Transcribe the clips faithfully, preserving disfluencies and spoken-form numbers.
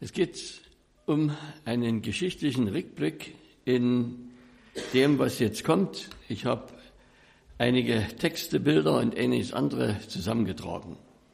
Es geht um einen geschichtlichen Rückblick in dem, was jetzt kommt. Ich habe einige Texte, Bilder und einiges andere zusammengetragen.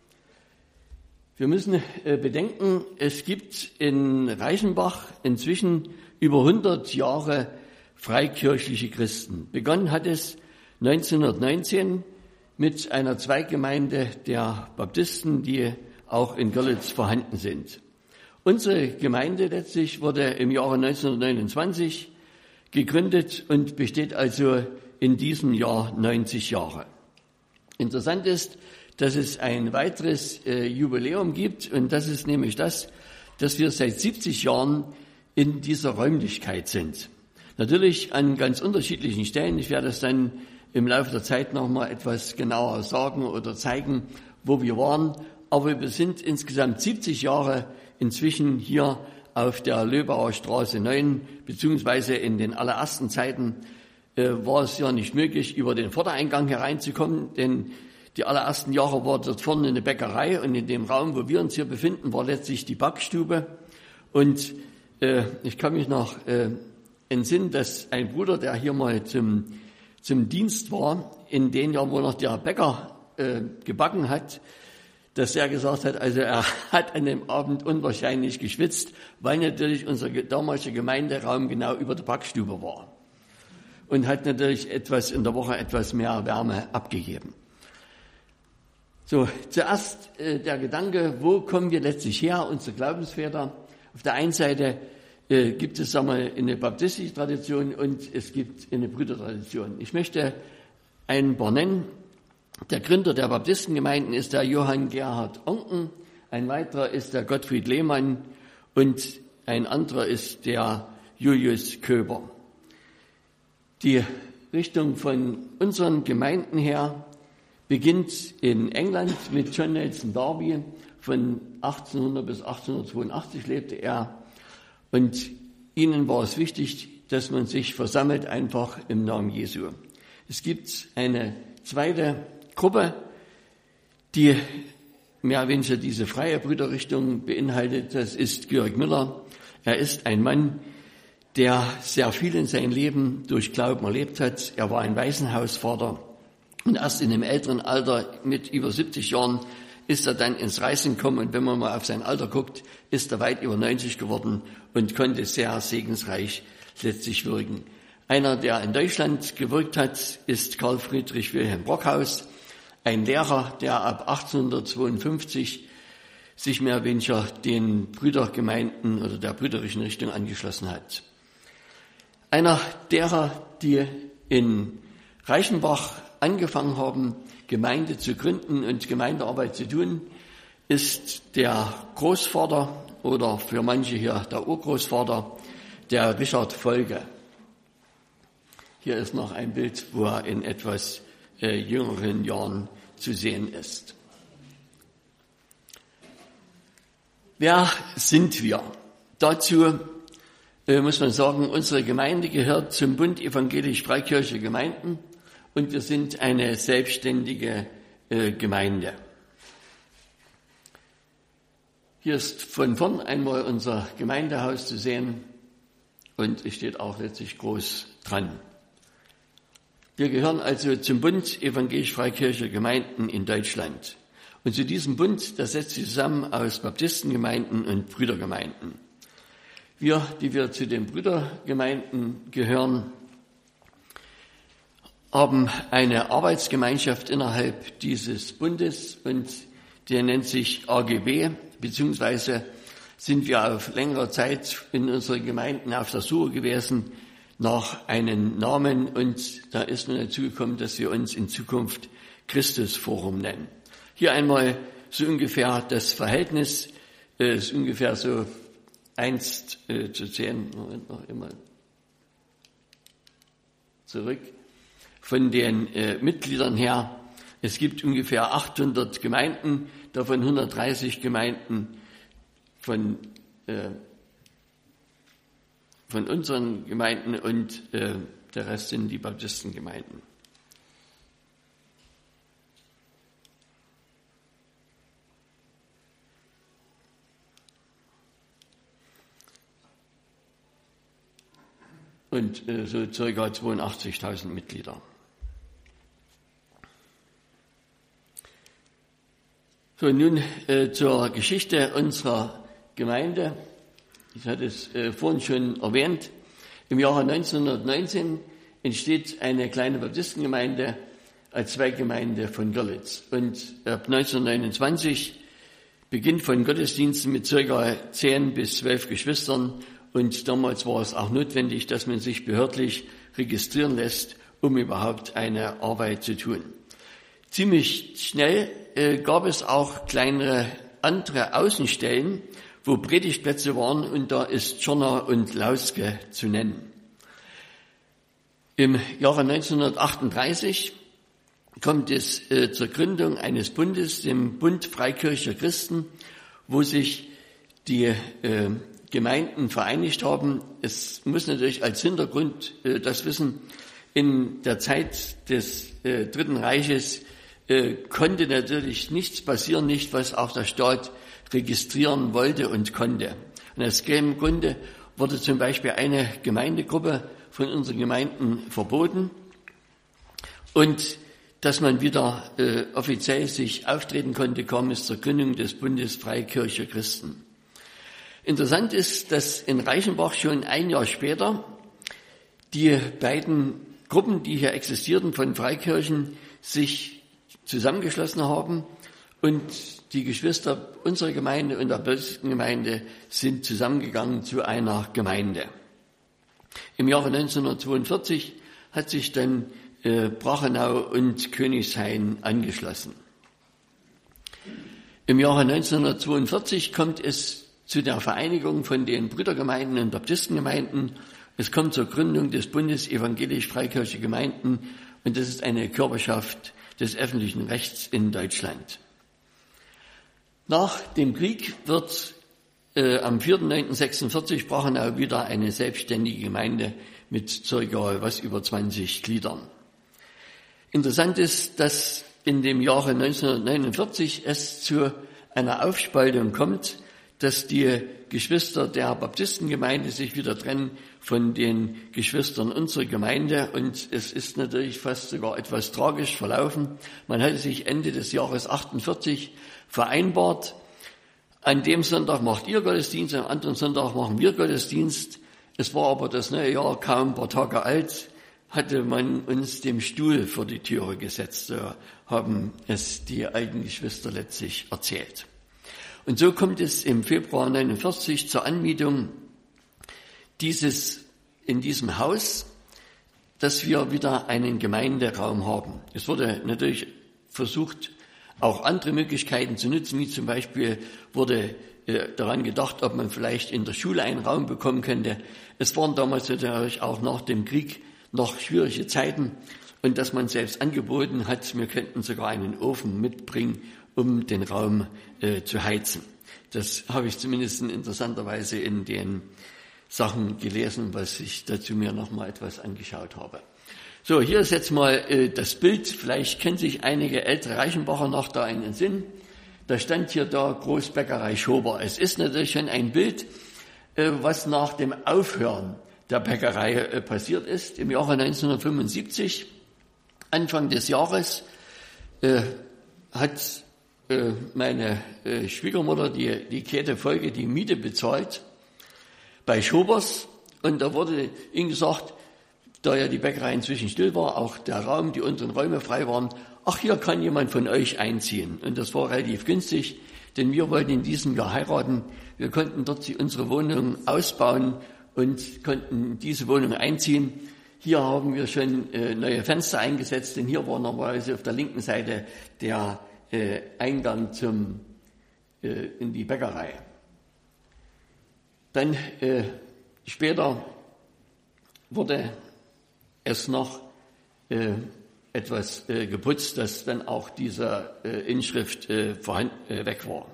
Wir müssen bedenken, es gibt in Reichenbach inzwischen über hundert Jahre freikirchliche Christen. Begonnen hat es neunzehnhundertneunzehn mit einer Zweiggemeinde der Baptisten, die auch in Görlitz vorhanden sind. Unsere Gemeinde letztlich wurde im Jahre neunzehnhundertneunundzwanzig gegründet und besteht also in diesem Jahr neunzig Jahre. Interessant ist, dass es ein weiteres äh, Jubiläum gibt, und das ist nämlich das, dass wir seit siebzig Jahren in dieser Räumlichkeit sind. Natürlich an ganz unterschiedlichen Stellen. Ich werde es dann im Laufe der Zeit noch mal etwas genauer sagen oder zeigen, wo wir waren. Aber wir sind insgesamt siebzig Jahre inzwischen hier auf der Löbauer Straße neun, beziehungsweise in den allerersten Zeiten äh, war es ja nicht möglich, über den Vordereingang hereinzukommen, denn die allerersten Jahre war dort vorne eine Bäckerei, und in dem Raum, wo wir uns hier befinden, war letztlich die Backstube. Und äh, ich kann mich noch äh, entsinnen, dass ein Bruder, der hier mal zum, zum Dienst war, in den Jahren, wo noch der Bäcker äh, gebacken hat, dass er gesagt hat, also er hat an dem Abend unwahrscheinlich geschwitzt, weil natürlich unser damaliger Gemeinderaum genau über der Backstube war und hat natürlich etwas in der Woche etwas mehr Wärme abgegeben. So, zuerst äh, der Gedanke, wo kommen wir letztlich her, unsere Glaubensväter? Auf der einen Seite äh, gibt es, sagen wir, eine baptistische Tradition und es gibt eine Brüdertradition. Ich möchte ein paar nennen. Der Gründer der Baptistengemeinden ist der Johann Gerhard Onken, ein weiterer ist der Gottfried Lehmann und ein anderer ist der Julius Köber. Die Richtung von unseren Gemeinden her beginnt in England mit John Nelson Darby. Von achtzehnhundert bis achtzehnhundertzweiundachtzig lebte er, und ihnen war es wichtig, dass man sich versammelt, einfach im Namen Jesu. Es gibt eine zweite Gruppe, die mehr oder weniger diese freie Brüderrichtung beinhaltet. Das ist Georg Müller. Er ist ein Mann, der sehr viel in seinem Leben durch Glauben erlebt hat. Er war ein Waisenhausvater, und erst in dem älteren Alter, mit über siebzig Jahren, ist er dann ins Reisen gekommen, und wenn man mal auf sein Alter guckt, ist er weit über neunzig geworden und konnte sehr segensreich letztlich wirken. Einer, der in Deutschland gewirkt hat, ist Karl Friedrich Wilhelm Brockhaus, ein Lehrer, der ab achtzehnhundertzweiundfünfzig sich mehr oder weniger den Brüdergemeinden oder der brüderischen Richtung angeschlossen hat. Einer derer, die in Reichenbach angefangen haben, Gemeinde zu gründen und Gemeindearbeit zu tun, ist der Großvater oder für manche hier der Urgroßvater, der Richard Folge. Hier ist noch ein Bild, wo er in etwas äh, jüngeren Jahren zu sehen ist. Wer sind wir? Dazu äh, muss man sagen, unsere Gemeinde gehört zum Bund evangelisch-freikirchlicher Gemeinden, und wir sind eine selbstständige äh, Gemeinde. Hier ist von vorn einmal unser Gemeindehaus zu sehen, und es steht auch letztlich groß dran. Wir gehören also zum Bund evangelisch-freikirchlicher Gemeinden in Deutschland. Und zu diesem Bund, das setzt sich zusammen aus Baptistengemeinden und Brüdergemeinden. Wir, die wir zu den Brüdergemeinden gehören, haben eine Arbeitsgemeinschaft innerhalb dieses Bundes, und der nennt sich A G B, beziehungsweise sind wir auf längere Zeit in unseren Gemeinden auf der Suche gewesen nach einem Namen, und da ist nun dazu gekommen, dass wir uns in Zukunft Christusforum nennen. Hier einmal so ungefähr das Verhältnis, äh, ist ungefähr so eins äh, zu zehn, Moment noch immer zurück, von den äh, Mitgliedern her. Es gibt ungefähr achthundert Gemeinden, davon hundertdreißig Gemeinden von äh, von unseren Gemeinden, und äh, der Rest sind die Baptistengemeinden. und äh, so circa zweiundachtzigtausend Mitglieder. So, nun äh, zur Geschichte unserer Gemeinde. Ich hatte es äh, vorhin schon erwähnt. Im Jahre neunzehnhundertneunzehn entsteht eine kleine Baptistengemeinde als Zweiggemeinde von Görlitz. Und ab neunzehnhundertneunundzwanzig Beginn von Gottesdiensten mit circa zehn bis zwölf Geschwistern. Und damals war es auch notwendig, dass man sich behördlich registrieren lässt, um überhaupt eine Arbeit zu tun. Ziemlich schnell äh, gab es auch kleinere andere Außenstellen, wo Predigtplätze waren, und da ist Tschorner und Lauske zu nennen. Im Jahre neunzehnhundertachtunddreißig kommt es äh, zur Gründung eines Bundes, dem Bund Freikirchlicher Christen, wo sich die äh, Gemeinden vereinigt haben. Es muss natürlich als Hintergrund äh, das wissen, in der Zeit des äh, Dritten Reiches äh, konnte natürlich nichts passieren, nicht was auch der Staat registrieren wollte und konnte. Und aus dem Grunde wurde zum Beispiel eine Gemeindegruppe von unseren Gemeinden verboten, und dass man wieder äh, offiziell sich auftreten konnte, kam es zur Gründung des Bundes Freikirchlicher Christen. Interessant ist, dass in Reichenbach schon ein Jahr später die beiden Gruppen, die hier existierten von Freikirchen, sich zusammengeschlossen haben, und die Geschwister unserer Gemeinde und der Baptistengemeinde sind zusammengegangen zu einer Gemeinde. Im Jahre neunzehnhundertzweiundvierzig hat sich dann äh, Brachenau und Königshain angeschlossen. Im Jahre neunzehnhundertzweiundvierzig kommt es zu der Vereinigung von den Brüdergemeinden und Baptistengemeinden. Es kommt zur Gründung des Bundes Evangelisch-Freikirchlicher Gemeinden, und das ist eine Körperschaft des öffentlichen Rechts in Deutschland. Nach dem Krieg wird äh, am vierten neunten sechsundvierzig Brachenau wieder eine selbstständige Gemeinde mit circa was über zwanzig Gliedern. Interessant ist, dass in dem Jahre neunzehnhundertneunundvierzig es zu einer Aufspaltung kommt, dass die Geschwister der Baptistengemeinde sich wieder trennen von den Geschwistern unserer Gemeinde, und es ist natürlich fast sogar etwas tragisch verlaufen. Man hatte sich Ende des Jahres achtundvierzig vereinbart, an dem Sonntag macht ihr Gottesdienst, am anderen Sonntag machen wir Gottesdienst. Es war aber das neue Jahr kaum ein paar Tage alt, hatte man uns dem Stuhl vor die Türe gesetzt, so haben es die alten Geschwister letztlich erzählt. Und so kommt es im Februar neunundvierzig zur Anmietung dieses, in diesem Haus, dass wir wieder einen Gemeinderaum haben. Es wurde natürlich versucht, auch andere Möglichkeiten zu nutzen, wie zum Beispiel wurde äh, daran gedacht, ob man vielleicht in der Schule einen Raum bekommen könnte. Es waren damals natürlich auch nach dem Krieg noch schwierige Zeiten, und dass man selbst angeboten hat, wir könnten sogar einen Ofen mitbringen, um den Raum äh, zu heizen. Das habe ich zumindest interessanterweise in den Sachen gelesen, was ich dazu mir noch mal etwas angeschaut habe. So, hier ist jetzt mal äh, das Bild. Vielleicht kennen sich einige ältere Reichenbacher noch da in den Sinn. Da stand hier da Großbäckerei Schober. Es ist natürlich schon ein Bild, äh, was nach dem Aufhören der Bäckerei äh, passiert ist. Im Jahre neunzehnhundertfünfundsiebzig, Anfang des Jahres, äh, hat äh, meine äh, Schwiegermutter, die, die Käthe Folge, die Miete bezahlt bei Schobers. Und da wurde ihnen gesagt, da ja die Bäckerei inzwischen still war, auch der Raum, die unteren Räume frei waren, ach, hier kann jemand von euch einziehen. Und das war relativ günstig, denn wir wollten in diesem Jahr heiraten. Wir konnten dort unsere Wohnung ausbauen und konnten diese Wohnung einziehen. Hier haben wir schon äh, neue Fenster eingesetzt, denn hier war normalerweise auf der linken Seite der äh, Eingang zum, äh, in die Bäckerei. Dann äh, später wurde es noch äh, etwas äh, geputzt, dass dann auch diese äh, Inschrift äh, vorhanden, äh, weg war.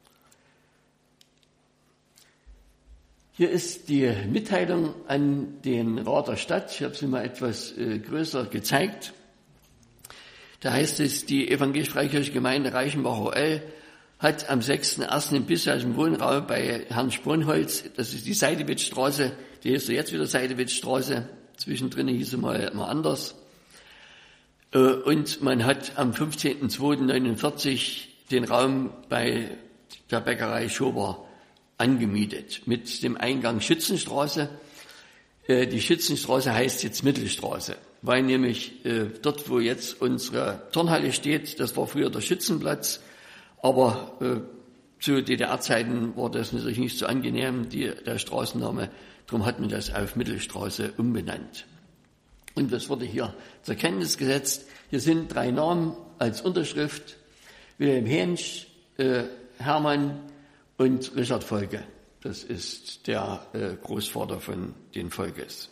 Hier ist die Mitteilung an den Rat der Stadt. Ich habe sie mal etwas äh, größer gezeigt. Da heißt es, die Evangelisch-Freikirchliche Gemeinde Reichenbach O L hat am sechsten ersten im bisherigen Wohnraum bei Herrn Sponholz, das ist die Seidewitzstraße, die ist jetzt wieder Seidewitzstraße, zwischendrin hieß sie mal immer anders. Und man hat am fünfzehnten zweiten neunundvierzig den Raum bei der Bäckerei Schober angemietet mit dem Eingang Schützenstraße. Die Schützenstraße heißt jetzt Mittelstraße, weil nämlich dort, wo jetzt unsere Turnhalle steht, das war früher der Schützenplatz, aber äh, zu D D R-Zeiten war das natürlich nicht so angenehm, die, der Straßenname. Darum hat man das auf Mittelstraße umbenannt. Und das wurde hier zur Kenntnis gesetzt. Hier sind drei Namen als Unterschrift. Wilhelm Hensch, äh, Hermann und Richard Volke. Das ist der äh, Großvater von den Volkes.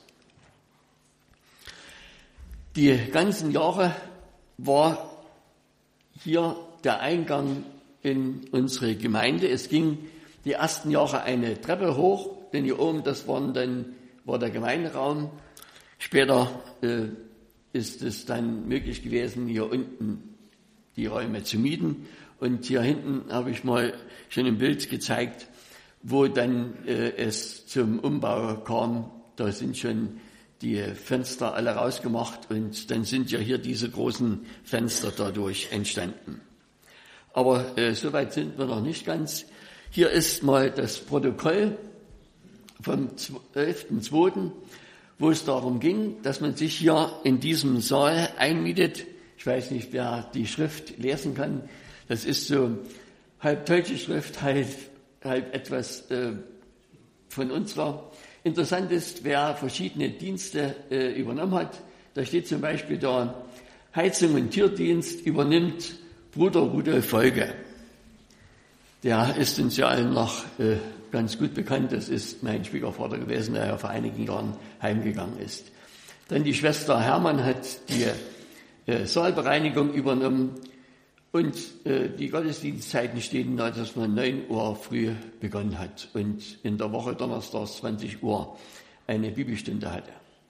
Die ganzen Jahre war hier der Eingang in unsere Gemeinde. Es ging die ersten Jahre eine Treppe hoch, denn hier oben, das waren dann, war der Gemeinderaum. Später äh, ist es dann möglich gewesen, hier unten die Räume zu mieten. Und hier hinten habe ich mal schon ein Bild gezeigt, wo dann äh, es zum Umbau kam. Da sind schon die Fenster alle rausgemacht und dann sind ja hier diese großen Fenster dadurch entstanden. Aber äh, so weit sind wir noch nicht ganz. Hier ist mal das Protokoll vom elften zweiten, wo es darum ging, dass man sich hier in diesem Saal einmietet. Ich weiß nicht, wer die Schrift lesen kann. Das ist so halb deutsche Schrift, halb, halb etwas äh, von unserer. Interessant ist, wer verschiedene Dienste äh, übernommen hat. Da steht zum Beispiel da, Heizung und Tierdienst übernimmt Bruder Rudolf Volke. Der ist uns ja allen noch äh, ganz gut bekannt. Das ist mein Schwiegervater gewesen, der ja vor einigen Jahren heimgegangen ist. Dann die Schwester Hermann hat die äh, Saalbereinigung übernommen. Und äh, die Gottesdienstzeiten stehen da, dass man neun Uhr früh begonnen hat und in der Woche donnerstags zwanzig Uhr eine Bibelstunde hatte.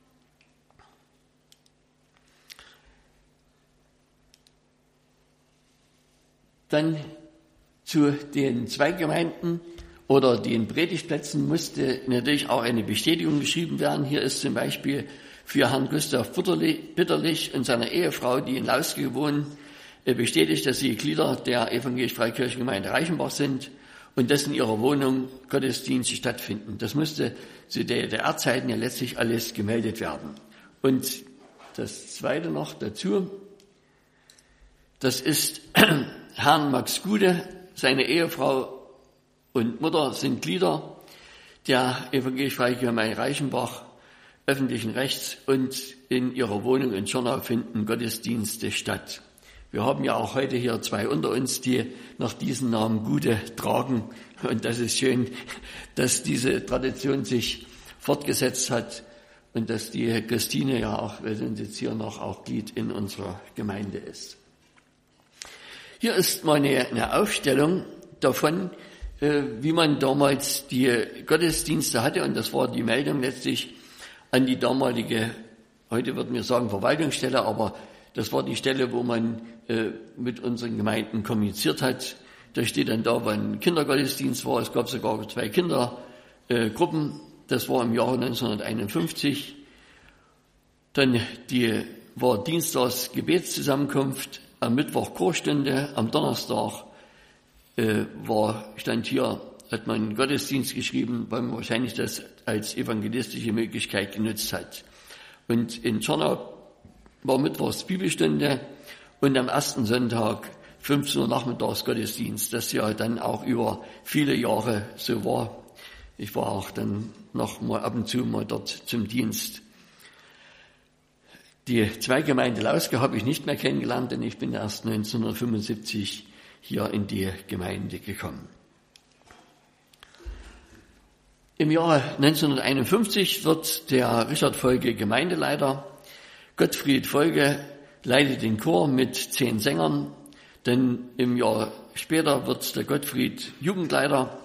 Dann zu den Zweigemeinden oder den Predigtplätzen musste natürlich auch eine Bestätigung geschrieben werden. Hier ist zum Beispiel für Herrn Gustav Bitterlich und seine Ehefrau, die in Lauske wohnen, bestätigt, dass sie Glieder der evangelisch-freikirchen-Gemeinde Reichenbach sind und dass in ihrer Wohnung Gottesdienste stattfinden. Das musste zu D D R-Zeiten ja letztlich alles gemeldet werden. Und das Zweite noch dazu, das ist Herrn Max Gude, seine Ehefrau und Mutter sind Glieder der evangelisch-freikirchen-Gemeinde Reichenbach öffentlichen Rechts und in ihrer Wohnung in Tschornau finden Gottesdienste statt. Wir haben ja auch heute hier zwei unter uns, die noch diesen Namen Gude tragen. Und das ist schön, dass diese Tradition sich fortgesetzt hat und dass die Christine ja auch, wir sind jetzt hier noch auch Glied in unserer Gemeinde ist. Hier ist mal eine, eine Aufstellung davon, äh, wie man damals die Gottesdienste hatte. Und das war die Meldung letztlich an die damalige, heute würden wir sagen Verwaltungsstelle, aber das war die Stelle, wo man äh, mit unseren Gemeinden kommuniziert hat. Da steht dann da, wann Kindergottesdienst war. Es gab sogar zwei Kindergruppen. Äh, das war im Jahre neunzehnhunderteinundfünfzig. Dann die, war Dienstags Gebetszusammenkunft, am Mittwoch Chorstunde, am Donnerstag äh, war, stand hier, hat man Gottesdienst geschrieben, weil man wahrscheinlich das als evangelistische Möglichkeit genutzt hat. Und in Tschornau war Mittwochs Bibelstunde und am ersten Sonntag fünfzehn Uhr nachmittags Gottesdienst, das ja dann auch über viele Jahre so war. Ich war auch dann noch mal ab und zu mal dort zum Dienst. Die Zweigemeinde Lauske habe ich nicht mehr kennengelernt, denn ich bin erst neunzehnhundertfünfundsiebzig hier in die Gemeinde gekommen. Im Jahre neunzehnhunderteinundfünfzig wird der Richard Volke Gemeindeleiter. Gottfried Volke leitet den Chor mit zehn Sängern, denn im Jahr später wird der Gottfried Jugendleiter.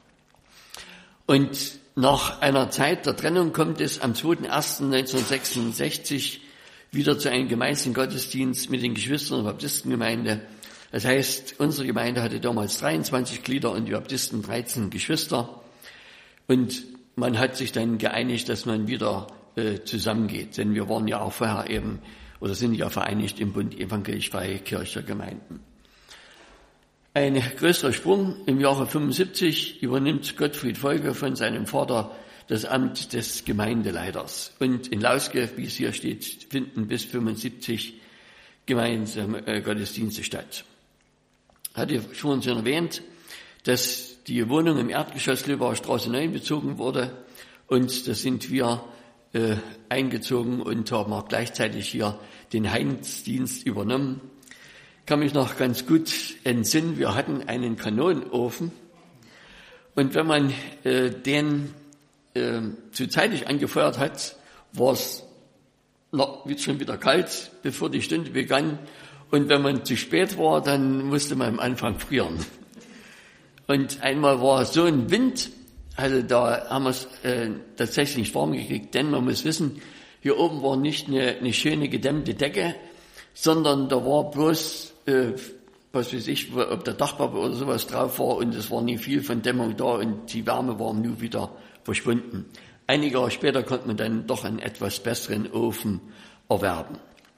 Und nach einer Zeit der Trennung kommt es am zweiten ersten neunzehnhundertsechsundsechzig wieder zu einem gemeinsamen Gottesdienst mit den Geschwistern der Baptistengemeinde, Das heißt, unsere Gemeinde hatte damals dreiundzwanzig Glieder und die Baptisten dreizehn Geschwister. Und man hat sich dann geeinigt, dass man wieder äh, zusammengeht. Denn wir waren ja auch vorher eben, oder sind ja vereinigt im Bund evangelisch-freie Kirche Gemeinden. Ein größerer Sprung: im Jahre fünfundsiebzig übernimmt Gottfried Folge von seinem Vater das Amt des Gemeindeleiters. Und in Lauske, wie es hier steht, finden bis fünfundsiebzig gemeinsam äh, Gottesdienste statt. Hatte schon schon erwähnt, dass die Wohnung im Erdgeschoss Lübauer Straße neun bezogen wurde, und da sind wir äh, eingezogen und haben auch gleichzeitig hier den Heiligdienst übernommen. Ich kann mich noch ganz gut entsinnen, wir hatten einen Kanonenofen, und wenn man äh, den äh, zu zeitig angefeuert hat, war es schon wieder kalt, bevor die Stunde begann. Und wenn man zu spät war, dann musste man am Anfang frieren. Und einmal war so ein Wind, also da haben wir es äh, tatsächlich nicht warm gekriegt, denn man muss wissen, hier oben war nicht eine, eine schöne gedämmte Decke, sondern da war bloß, äh, was weiß ich, ob der Dachpappe oder sowas drauf war, und es war nie viel von Dämmung da und die Wärme war nun wieder verschwunden. Einige Jahre später konnte man dann doch einen etwas besseren Ofen erwerben.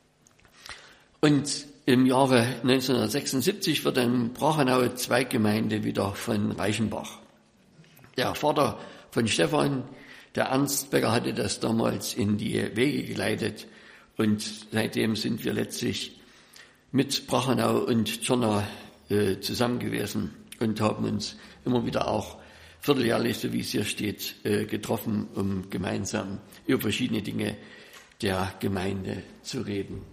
Und im Jahre neunzehnhundertsechsundsiebzig wird in Brachenau Zweiggemeinde wieder von Reichenbach. Der Vater von Stefan, der Ernst Becker, hatte das damals in die Wege geleitet, und seitdem sind wir letztlich mit Brachenau und Tschorna äh, zusammen gewesen und haben uns immer wieder auch vierteljährlich, so wie es hier steht, äh, getroffen, um gemeinsam über verschiedene Dinge der Gemeinde zu reden.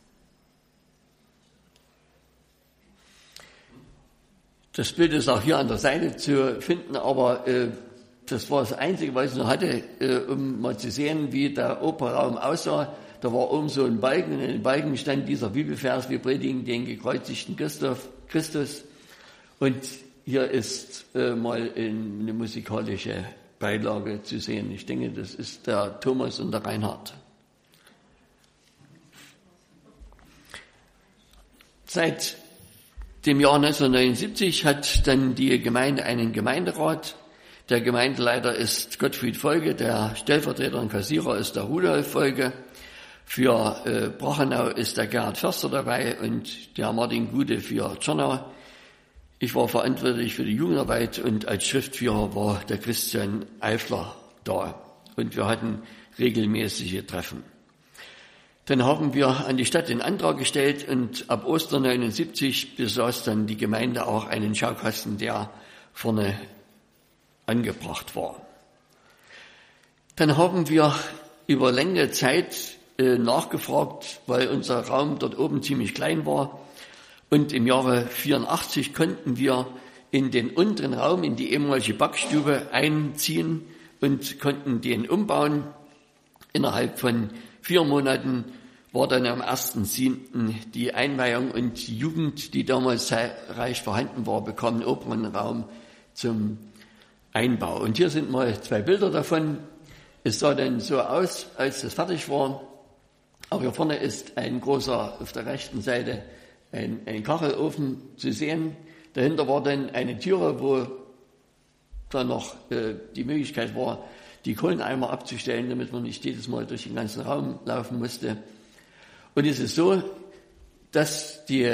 Das Bild ist auch hier an der Seite zu finden, aber äh, das war das Einzige, was ich noch hatte, äh, um mal zu sehen, wie der Operraum aussah. Da war oben so ein Balken, und in den Balken stand dieser Bibelvers: Wir predigen den gekreuzigten Christus. Und hier ist äh, mal eine musikalische Beilage zu sehen. Ich denke, das ist der Thomas und der Reinhard. Seit dem Jahr neunzehnhundertneunundsiebzig hat dann die Gemeinde einen Gemeinderat. Der Gemeindeleiter ist Gottfried Folge, der Stellvertreter und Kassierer ist der Rudolf Folge. Für äh, Brachenau ist der Gerhard Förster dabei und der Martin Gude für Tschorna. Ich war verantwortlich für die Jugendarbeit, und als Schriftführer war der Christian Eifler da. Und wir hatten regelmäßige Treffen. Dann haben wir an die Stadt den Antrag gestellt, und ab Ostern neunundsiebzig besaß dann die Gemeinde auch einen Schaukasten, der vorne angebracht war. Dann haben wir über längere Zeit äh, nachgefragt, weil unser Raum dort oben ziemlich klein war. Und im Jahre vierundachtzig konnten wir in den unteren Raum, in die ehemalige Backstube einziehen und konnten den umbauen. Innerhalb von vier Monaten war dann am ersten siebten die Einweihung, und die Jugend, die damals zahlreich vorhanden war, bekam einen oberen Raum zum Einbau. Und hier sind mal zwei Bilder davon. Es sah dann so aus, als das fertig war. Aber hier vorne ist ein großer, auf der rechten Seite, ein, ein Kachelofen zu sehen. Dahinter war dann eine Türe, wo dann noch äh, die Möglichkeit war, die Kohleneimer abzustellen, damit man nicht jedes Mal durch den ganzen Raum laufen musste. Und es ist so, dass die,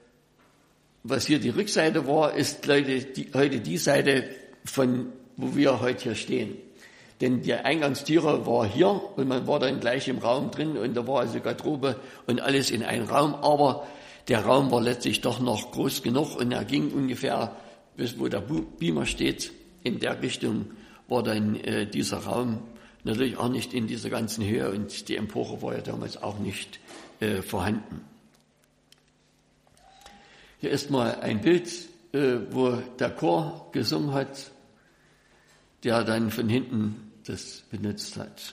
was hier die Rückseite war, ist Leute, die, heute die Seite, von wo wir heute hier stehen. Denn die Eingangstüre war hier, und man war dann gleich im Raum drin, und da war also Garderobe und alles in einem Raum. Aber der Raum war letztlich doch noch groß genug, und er ging ungefähr bis wo der Beamer steht. In der Richtung war dann äh, dieser Raum, natürlich auch nicht in dieser ganzen Höhe, und die Empore war ja damals auch nicht äh, vorhanden. Hier ist mal ein Bild, äh, wo der Chor gesungen hat, der dann von hinten das benutzt hat.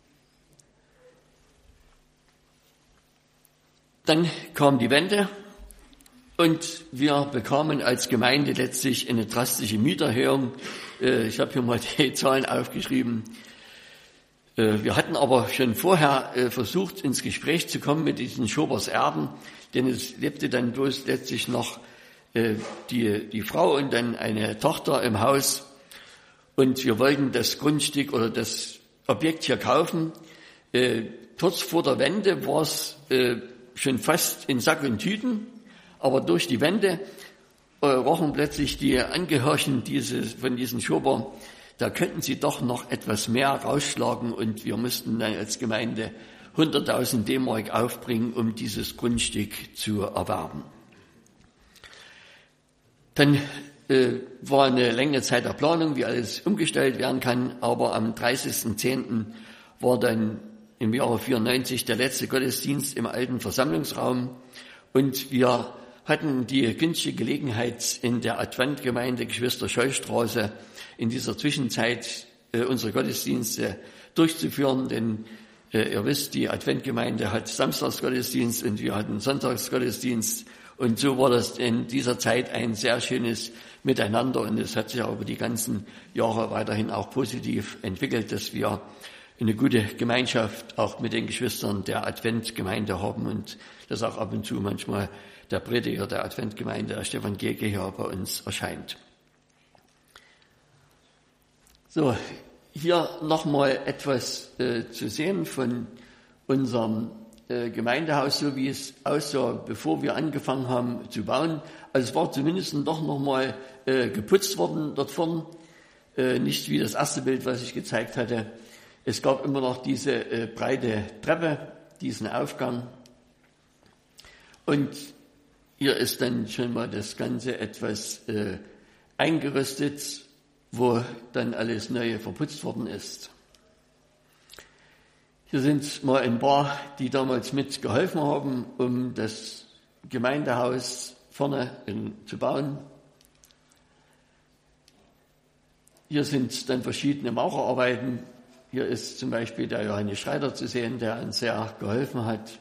Dann kam die Wende, und wir bekamen als Gemeinde letztlich eine drastische Mieterhöhung. Ich habe hier mal die Zahlen aufgeschrieben. Wir hatten aber schon vorher versucht, ins Gespräch zu kommen mit diesen Schobers Erben, denn es lebte dann bloß letztlich noch die, die Frau und dann eine Tochter im Haus. Und wir wollten das Grundstück oder das Objekt hier kaufen. Äh, kurz vor der Wende war es äh, schon fast in Sack und Tüten, aber durch die Wende äh, rochen plötzlich die Angehörigen dieses, von diesen Schober, da könnten sie doch noch etwas mehr rausschlagen und wir mussten dann als Gemeinde hunderttausend D-Mark aufbringen, um dieses Grundstück zu erwerben. Dann äh, war eine längere Zeit der Planung, wie alles umgestellt werden kann, aber am dreißigsten zehnten war dann im Jahre vierundneunzig der letzte Gottesdienst im alten Versammlungsraum und wir hatten die günstige Gelegenheit in der Adventgemeinde Geschwister-Scholl-Straße in dieser Zwischenzeit äh, unsere Gottesdienste durchzuführen, denn äh, ihr wisst, die Adventgemeinde hat Samstagsgottesdienst und wir hatten Sonntagsgottesdienst. Und so war das in dieser Zeit ein sehr schönes Miteinander und es hat sich auch über die ganzen Jahre weiterhin auch positiv entwickelt, dass wir eine gute Gemeinschaft auch mit den Geschwistern der Adventgemeinde haben und dass auch ab und zu manchmal der Prediger der Adventgemeinde, der Stefan Gege, hier bei uns erscheint. So, hier nochmal etwas äh, zu sehen von unserem Gemeindehaus, so wie es aussah, bevor wir angefangen haben zu bauen. Also es war zumindest doch nochmal äh, geputzt worden dort vorn. Äh, nicht wie das erste Bild, was ich gezeigt hatte. Es gab immer noch diese äh, breite Treppe, diesen Aufgang. Und hier ist dann schon mal das Ganze etwas äh, eingerüstet, wo dann alles Neue verputzt worden ist. Hier sind mal ein paar, die damals mitgeholfen haben, um das Gemeindehaus vorne in, zu bauen. Hier sind dann verschiedene Maurerarbeiten. Hier ist zum Beispiel der Johannes Schreider zu sehen, der uns sehr geholfen hat.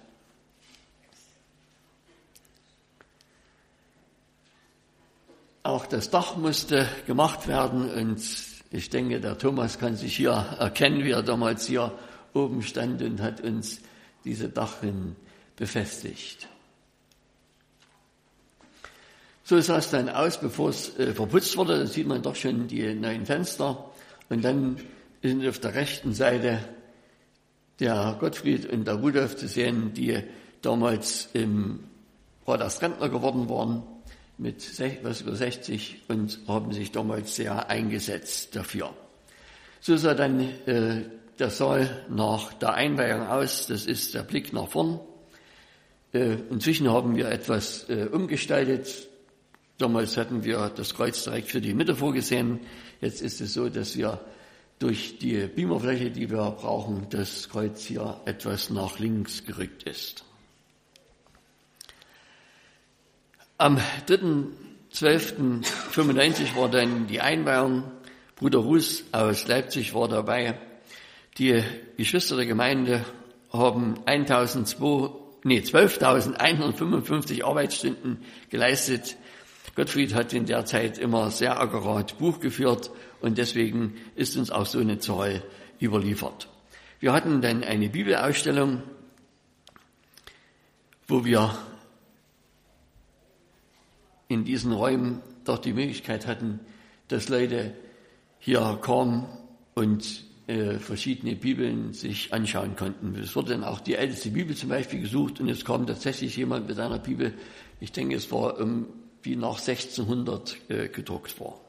Auch das Dach musste gemacht werden und ich denke, der Thomas kann sich hier erkennen, wie er damals hier oben stand und hat uns diese Dachrinnen befestigt. So sah es dann aus, bevor es äh, verputzt wurde. Da sieht man doch schon die neuen Fenster. Und dann sind auf der rechten Seite der Gottfried und der Rudolf zu sehen, die damals im Rathaus Rentner geworden waren, mit was über sechzig und haben sich damals sehr eingesetzt dafür. So sah dann äh, der Saal nach der Einweihung aus, das ist der Blick nach vorn. Äh, inzwischen haben wir etwas äh, umgestaltet. Damals hatten wir das Kreuz direkt für die Mitte vorgesehen. Jetzt ist es so, dass wir durch die Beamerfläche, die wir brauchen, das Kreuz hier etwas nach links gerückt ist. Am dritten zwölften fünfundneunzig war dann die Einweihung. Bruder Ruß aus Leipzig war dabei. Die Geschwister der Gemeinde haben zwölftausendeinhundertfünfundfünfzig Arbeitsstunden geleistet. Gottfried hat in der Zeit immer sehr akkurat Buch geführt und deswegen ist uns auch so eine Zahl überliefert. Wir hatten dann eine Bibelausstellung, wo wir in diesen Räumen doch die Möglichkeit hatten, dass Leute hier kamen und äh, verschiedene Bibeln sich anschauen konnten. Es wurde dann auch die älteste Bibel zum Beispiel gesucht und es kam tatsächlich jemand mit einer Bibel, ich denke es war um, wie nach sechzehnhundert äh, gedruckt war.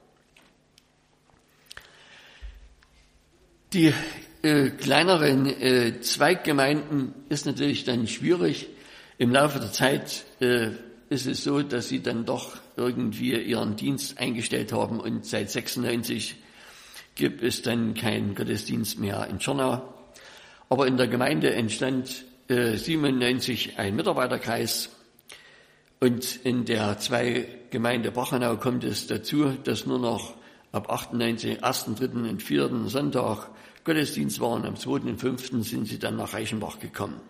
Die äh, kleineren äh, Zweiggemeinden ist natürlich dann schwierig. Im Laufe der Zeit äh, ist es so, dass sie dann doch irgendwie ihren Dienst eingestellt haben und seit sechsundneunzig gibt es dann keinen Gottesdienst mehr in Tschornau. Aber in der Gemeinde entstand äh, siebenundneunzig ein Mitarbeiterkreis und in der Zweigemeinde Bachenau kommt es dazu, dass nur noch ab achtundneunzig, ersten, dritten und vierten Sonntag Gottesdienst waren. Am zweiten und fünften sind sie dann nach Reichenbach gekommen.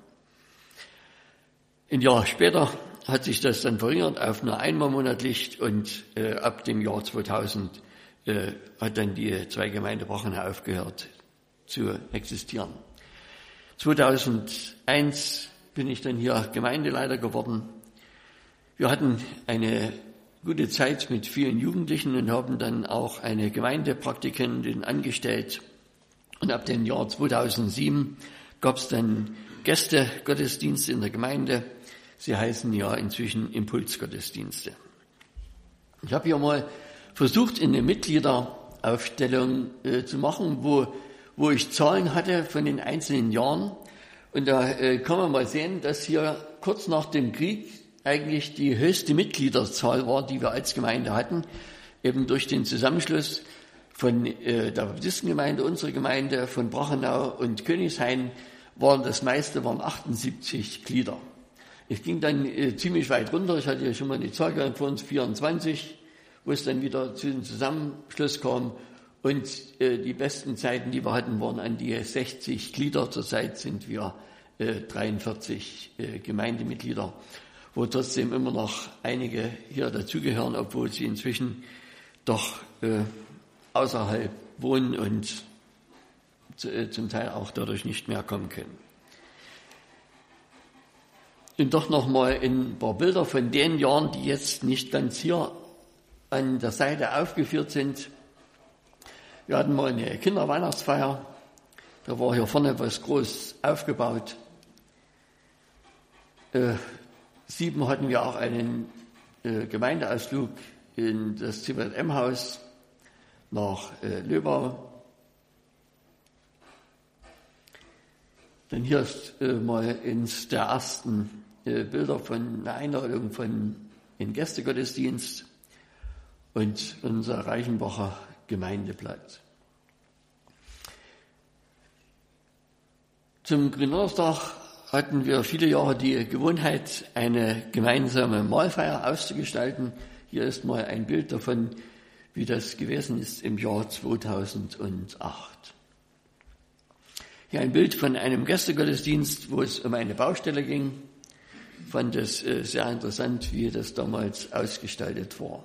Ein Jahr später hat sich das dann verringert auf nur einmal monatlich und äh, ab dem Jahr zweitausend äh, hat dann die Zweigemeinde Bachenau aufgehört zu existieren. zweitausendeins bin ich dann hier Gemeindeleiter geworden. Wir hatten eine gute Zeit mit vielen Jugendlichen und haben dann auch eine Gemeindepraktikantin angestellt. Und ab dem Jahr zweitausendsieben gab es dann Gästegottesdienste in der Gemeinde. Sie heißen ja inzwischen Impulsgottesdienste. Ich habe hier mal versucht, eine Mitgliederaufstellung äh, zu machen, wo, wo ich Zahlen hatte von den einzelnen Jahren. Und da äh, kann man mal sehen, dass hier kurz nach dem Krieg eigentlich die höchste Mitgliederzahl war, die wir als Gemeinde hatten, eben durch den Zusammenschluss von äh, der Baptistengemeinde, unserer Gemeinde, von Brachenau und Königshain, waren das meiste, waren achtundsiebzig Glieder. Es ging dann äh, ziemlich weit runter, ich hatte ja schon mal eine Zahl gehabt vor uns, vierundzwanzig, wo es dann wieder zu dem Zusammenschluss kam. Und äh, die besten Zeiten, die wir hatten, waren an die sechzig Glieder. Zurzeit sind wir äh, dreiundvierzig äh, Gemeindemitglieder, wo trotzdem immer noch einige hier dazugehören, obwohl sie inzwischen doch äh, außerhalb wohnen und zu, äh, zum Teil auch dadurch nicht mehr kommen können. Und doch nochmal ein paar Bilder von den Jahren, die jetzt nicht ganz hier an der Seite aufgeführt sind. Wir hatten mal eine Kinderweihnachtsfeier, da war hier vorne was groß aufgebaut. Äh, sieben hatten wir auch einen äh, Gemeindeausflug in das C W M-Haus nach äh, Löbau. Dann hier ist äh, mal ins der ersten äh, Bilder von einer Einladung von den Gästegottesdienst und unser Reichenbacher Gemeindeblatt. Zum Gründonnerstag hatten wir viele Jahre die Gewohnheit, eine gemeinsame Mahlfeier auszugestalten. Hier ist mal ein Bild davon, wie das gewesen ist im Jahr zweitausendacht. Hier ein Bild von einem Gästegottesdienst, wo es um eine Baustelle ging. Ich fand es äh, sehr interessant, wie das damals ausgestaltet war.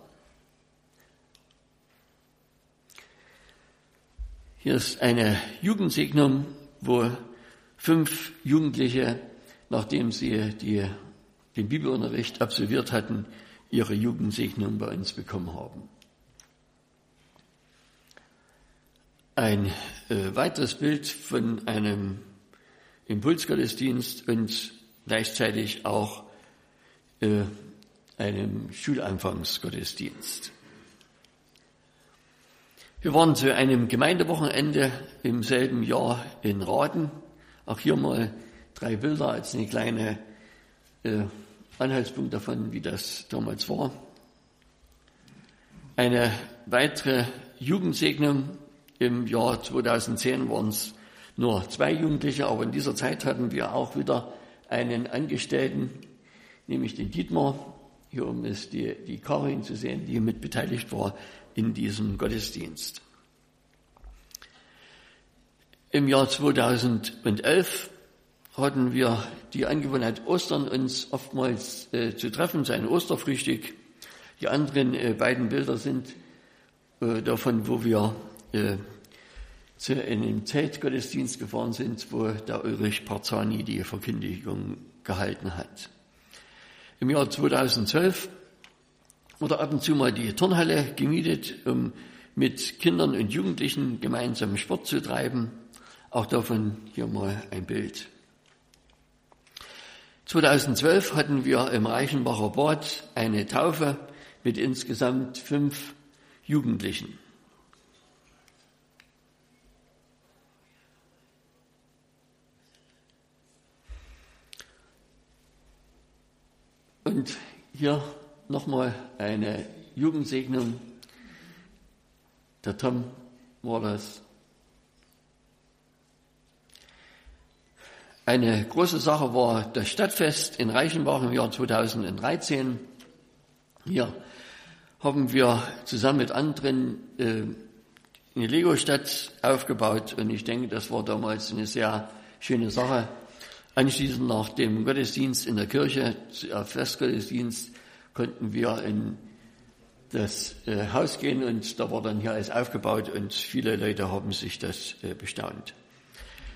Hier ist eine Jugendsegnung, wo fünf Jugendliche, nachdem sie die, den Bibelunterricht absolviert hatten, ihre Jugendsegnung bei uns bekommen haben. Ein äh, weiteres Bild von einem Impulsgottesdienst und gleichzeitig auch äh, einem Schulanfangsgottesdienst. Wir waren zu einem Gemeindewochenende im selben Jahr in Raden. Auch hier mal drei Bilder als eine kleine äh, Anhaltspunkt davon, wie das damals war. Eine weitere Jugendsegnung im Jahr zweitausendzehn waren es nur zwei Jugendliche, aber in dieser Zeit hatten wir auch wieder einen Angestellten, nämlich den Dietmar. Hier oben ist die, die Karin zu sehen, die mit beteiligt war in diesem Gottesdienst. Im Jahr zweitausendelf hatten wir die Angewohnheit, Ostern uns oftmals äh, zu treffen, sein Osterfrühstück. Die anderen äh, beiden Bilder sind äh, davon, wo wir äh, zu einem Zeltgottesdienst gefahren sind, wo der Ulrich Parzani die Verkündigung gehalten hat. Im Jahr zweitausendzwölf wurde ab und zu mal die Turnhalle gemietet, um mit Kindern und Jugendlichen gemeinsam Sport zu treiben. Auch davon hier mal ein Bild. zweitausendzwölf hatten wir im Reichenbacher Bad eine Taufe mit insgesamt fünf Jugendlichen. Und hier nochmal eine Jugendsegnung. Der Tom war das. Eine große Sache war das Stadtfest in Reichenbach im Jahr zweitausenddreizehn. Hier haben wir zusammen mit anderen äh, eine Lego-Stadt aufgebaut und ich denke, das war damals eine sehr schöne Sache. Anschließend nach dem Gottesdienst in der Kirche, auf Festgottesdienst, konnten wir in das äh, Haus gehen und da war dann hier alles aufgebaut und viele Leute haben sich das äh, bestaunt.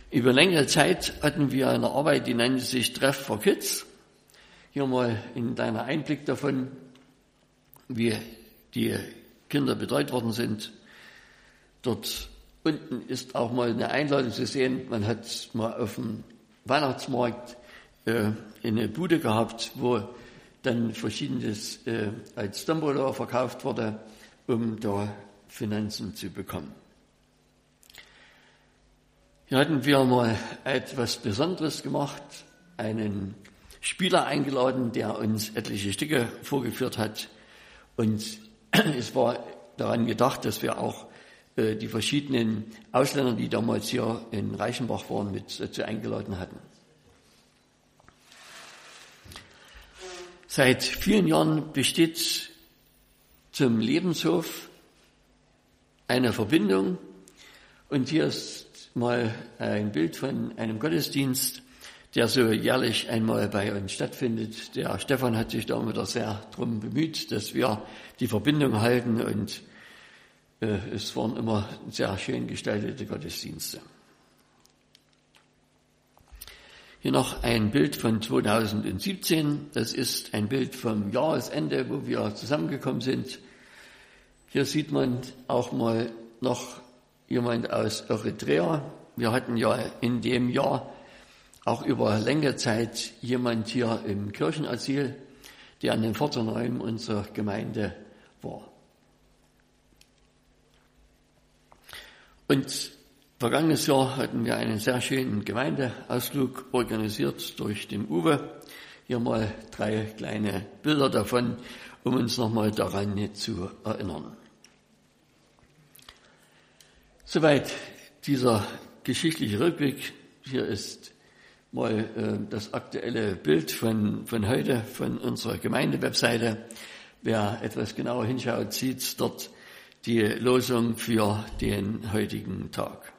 Über längere Zeit hatten wir eine Arbeit, die nannte sich Treff for Kids. Hier mal ein kleiner Einblick davon, wie die Kinder betreut worden sind. Dort unten ist auch mal eine Einladung zu sehen. Man hat mal auf dem Weihnachtsmarkt äh, eine Bude gehabt, wo dann Verschiedenes äh, als Tombola verkauft wurde, um da Finanzen zu bekommen. Hier hatten wir mal etwas Besonderes gemacht, einen Spieler eingeladen, der uns etliche Stücke vorgeführt hat. Und es war daran gedacht, dass wir auch äh, die verschiedenen Ausländer, die damals hier in Reichenbach waren, mit dazu eingeladen hatten. Seit vielen Jahren besteht zum Lebenshof eine Verbindung. Und hier ist mal ein Bild von einem Gottesdienst, der so jährlich einmal bei uns stattfindet. Der Stefan hat sich da wieder sehr drum bemüht, dass wir die Verbindung halten, und äh, es waren immer sehr schön gestaltete Gottesdienste. Hier noch ein Bild von zweitausendsiebzehn. Das ist ein Bild vom Jahresende, wo wir zusammengekommen sind. Hier sieht man auch mal noch jemand aus Eritrea. Wir hatten ja in dem Jahr auch über längere Zeit jemand hier im Kirchenasyl, der an den vorderen Räumen unserer Gemeinde war. Und vergangenes Jahr hatten wir einen sehr schönen Gemeindeausflug organisiert durch den Uwe. Hier mal drei kleine Bilder davon, um uns nochmal daran zu erinnern. Soweit dieser geschichtliche Rückblick. Hier ist mal äh, das aktuelle Bild von, von heute, von unserer Gemeindewebseite. Wer etwas genauer hinschaut, sieht dort die Losung für den heutigen Tag.